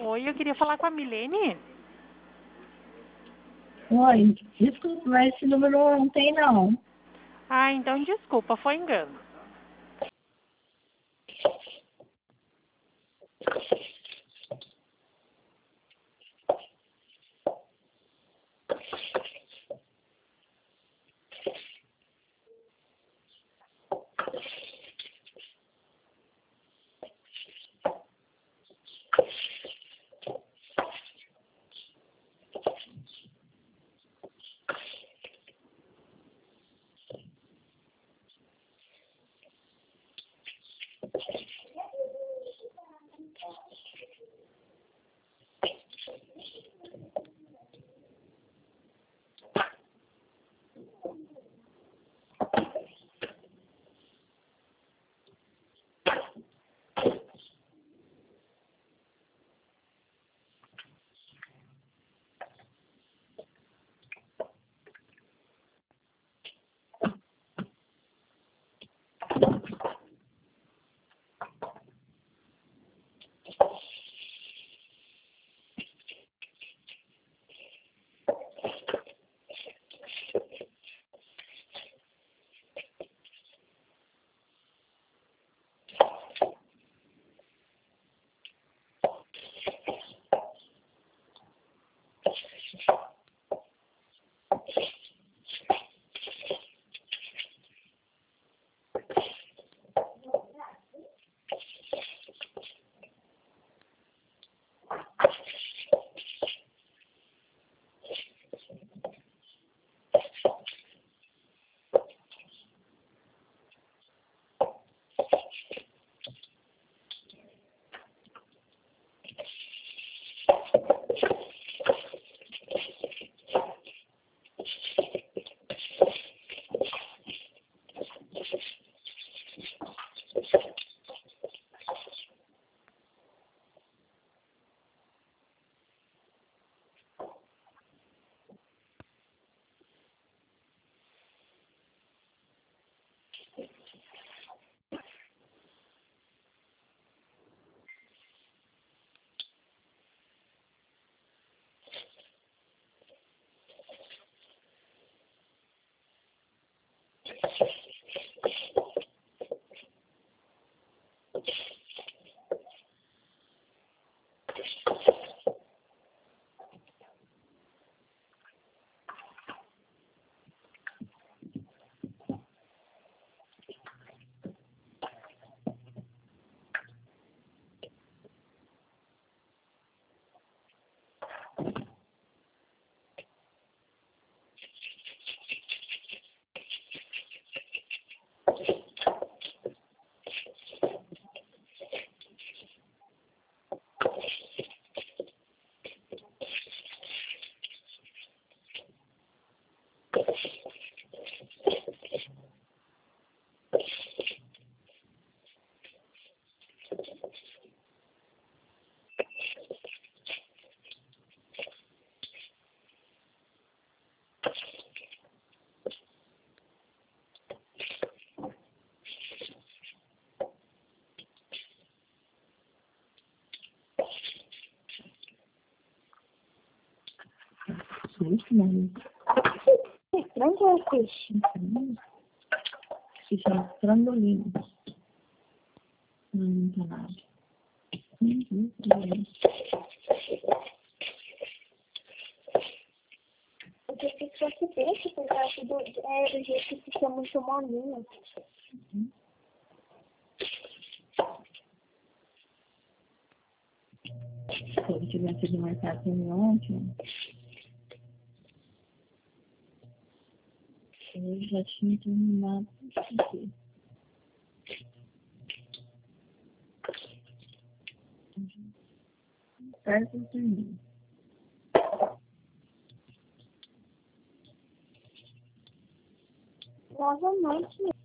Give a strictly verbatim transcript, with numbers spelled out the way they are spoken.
Oi, eu queria falar com a Milene. Oi, desculpa, mas esse número não tem, não. Ah, então desculpa, foi engano. Gente, mano. Onde é o peixe? Se chama trambolino. Não, não tem nada. Uhum, Eu pensei que fosse peixe, por causa do, é, do jeito que fica muito molinho. uhum. Se eu tivesse de marcar assim ontem, eu já tinha terminado aqui. Perto do termino. Novamente,